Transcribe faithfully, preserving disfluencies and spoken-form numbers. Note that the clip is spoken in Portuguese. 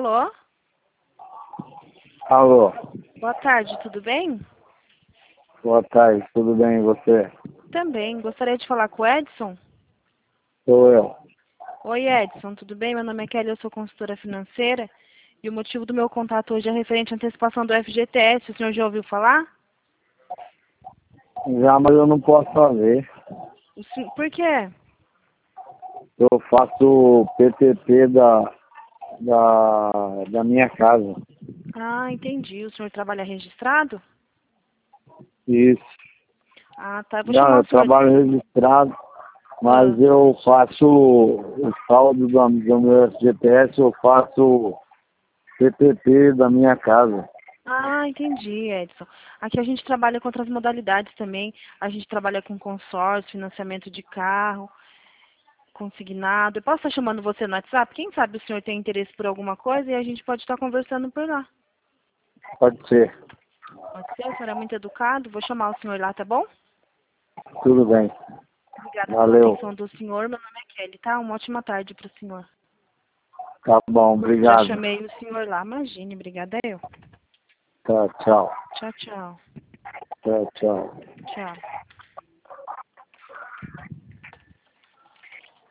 Alô? Alô, Boa tarde, tudo bem? boa tarde, tudo bem e você? Também. Gostaria de falar com o Edson? Sou eu. Oi, Edson, tudo bem? Meu nome é Kelly, eu sou consultora financeira e o motivo do meu contato hoje é referente à antecipação do F G T S. O senhor já ouviu falar? Já, mas eu não posso fazer. O sen- Por quê? Eu faço P T P da, da, da minha casa. Ah, entendi. O senhor trabalha registrado? Isso. Ah, tá. Eu vou Não, chamar eu o senhor. trabalho registrado, mas Ah, eu faço o saldo do, do meu F G T S, eu faço P T P da minha casa. Ah, entendi, Edson. Aqui a gente trabalha com outras modalidades também. A gente trabalha com consórcio, financiamento de carro, consignado. Eu posso estar chamando você no WhatsApp? Quem sabe o senhor tem interesse por alguma coisa e a gente pode estar conversando por lá. Pode ser. Pode ser? O senhor é muito educado. Vou chamar o senhor lá, tá bom? Tudo bem. Obrigada pela Valeu. atenção do senhor. Meu nome é Kelly, tá? Uma ótima tarde para o senhor. Tá bom, Já obrigado. chamei o senhor lá. Imagine, obrigada eu. Tá, tchau. Tchau, tchau. Tchau, tchau. Tchau.